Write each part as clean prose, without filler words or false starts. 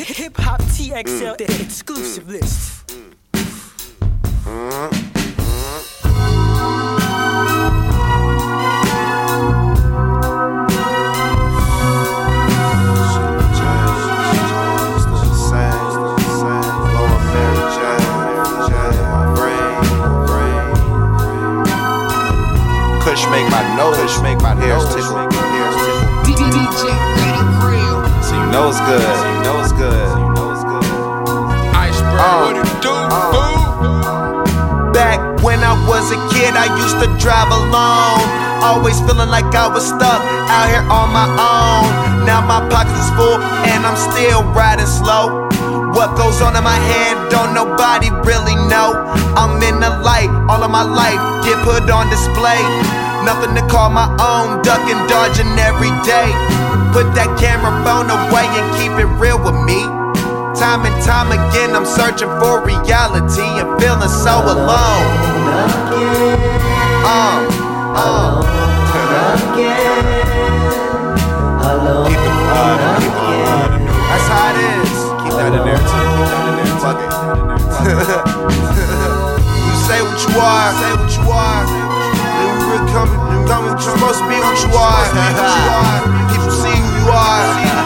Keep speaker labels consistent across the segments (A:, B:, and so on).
A: Hip Hop TXL, the exclusive list.
B: Make my nose, make my hairs tickle.
C: DJ Ready Real.
B: So you know it's good. So you know it's good.
C: Iceberg, what it do, fool?
B: Back when I was a kid, I used to drive alone. Always feeling like I was stuck out here on my own. Now my pockets is full and I'm still riding slow. What goes on in my head, don't nobody really know. I'm in the light, all of my life get put on display. Nothing to call my own, ducking, dodging every day. Put that camera phone away and keep it real with me. Time and time again, I'm searching for reality and feeling so alone. Keep the blood, that's how it is. Keep that in there too. Fuck it. You say what you are, say what you are. Coming what you're supposed to be, what you are. People see who you are.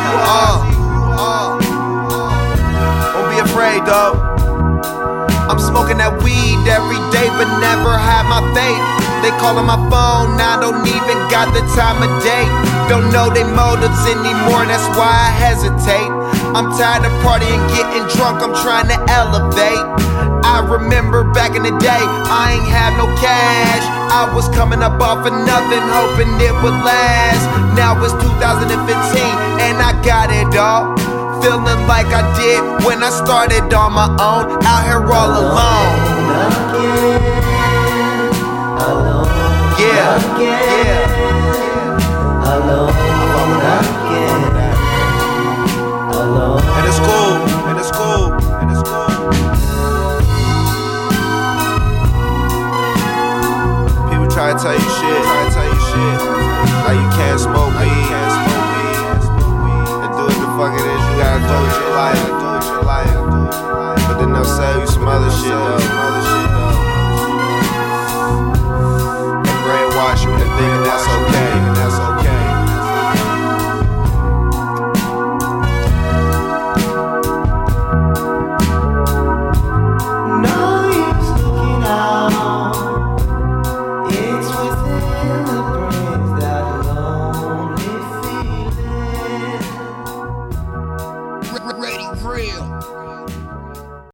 B: Don't be afraid, though. I'm smoking that weed every day, but never had my faith. They callin' my phone, now don't even got the time of day. Don't know their motives anymore, that's why I hesitate. I'm tired of partying, getting drunk, I'm trying to elevate. I remember back in the day, I ain't have no cash. I was coming up off of nothing, hoping it would last. Now it's 2015, and I got it all. Feeling like I did when I started on my own. Out here all alone. Yeah, yeah. And it's cool, and it's cool, and it's cool. People try to tell you shit, like you can't smoke weed, and do what the fuck it is you gotta do with your life, But then they'll sell you some other shit though, and brainwash you into thinking that's okay,
C: Ready Real.